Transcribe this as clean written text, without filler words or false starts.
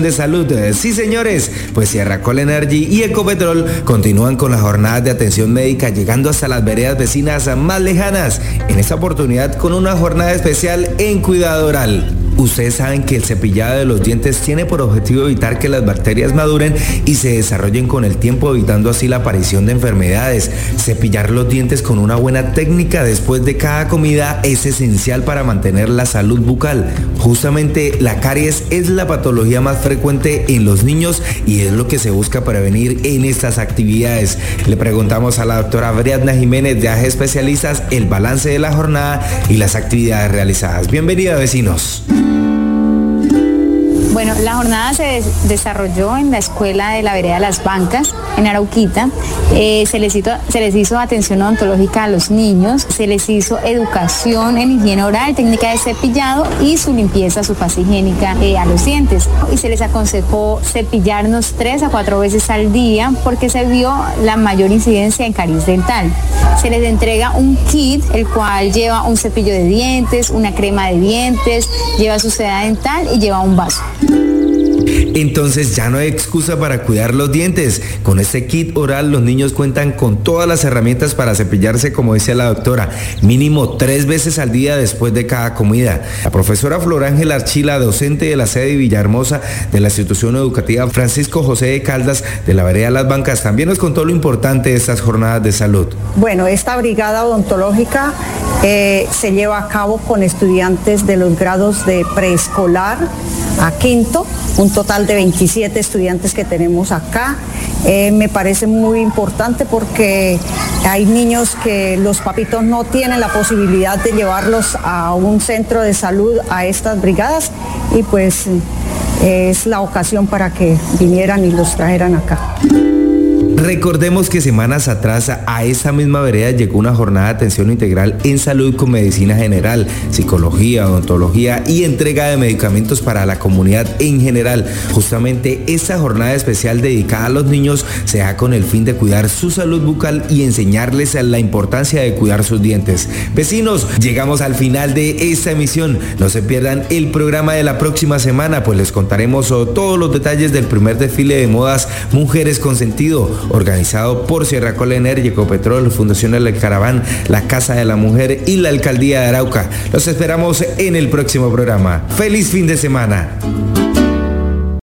de salud. Sí, señores, pues Sierra Col Energy y Ecopetrol continúan con las jornadas de atención médica llegando hasta las veredas vecinas más lejanas, en esta oportunidad con una jornada especial en cuidado oral. Ustedes saben que el cepillado de los dientes tiene por objetivo evitar que las bacterias maduren y se desarrollen con el tiempo, evitando así la aparición de enfermedades. Cepillar los dientes con una buena técnica después de cada comida es esencial para mantener la salud bucal. Justamente la caries es la patología más frecuente en los niños y es lo que se busca prevenir en estas actividades. Le preguntamos a la doctora Briadna Jiménez de AG Especialistas el balance de la jornada y las actividades realizadas. Bienvenida, vecinos. Bueno, la jornada se desarrolló en la escuela de la vereda de Las Bancas, en Arauquita. Se les hizo atención odontológica a los niños, se les hizo educación en higiene oral, técnica de cepillado y su limpieza, su pasta higiénica a los dientes. Y se les aconsejó cepillarnos 3 a 4 veces al día porque se vio la mayor incidencia en caries dental. Se les entrega un kit, el cual lleva un cepillo de dientes, una crema de dientes, lleva su seda dental y lleva un vaso. Entonces ya no hay excusa para cuidar los dientes. Con este kit oral los niños cuentan con todas las herramientas para cepillarse, como dice la doctora, mínimo 3 veces al día después de cada comida. La profesora Flor Ángela Archila, docente de la sede de Villahermosa de la institución educativa Francisco José de Caldas de la vereda Las Bancas, también nos contó lo importante de estas jornadas de salud. Bueno, esta brigada odontológica se lleva a cabo con estudiantes de los grados de preescolar a quinto, un total de 27 estudiantes que tenemos acá. Me parece muy importante porque hay niños que los papitos no tienen la posibilidad de llevarlos a un centro de salud, a estas brigadas, y pues es la ocasión para que vinieran y los trajeran acá. Recordemos que semanas atrás a esta misma vereda llegó una jornada de atención integral en salud con medicina general, psicología, odontología y entrega de medicamentos para la comunidad en general. Justamente esta jornada especial dedicada a los niños se da con el fin de cuidar su salud bucal y enseñarles la importancia de cuidar sus dientes. Vecinos, llegamos al final de esta emisión. No se pierdan el programa de la próxima semana, pues les contaremos todos los detalles del primer desfile de modas Mujeres con Sentido, organizado por Sierra Col Energy, Ecopetrol, Fundación El Caraván, la Casa de la Mujer y la Alcaldía de Arauca. Los esperamos en el próximo programa. ¡Feliz fin de semana!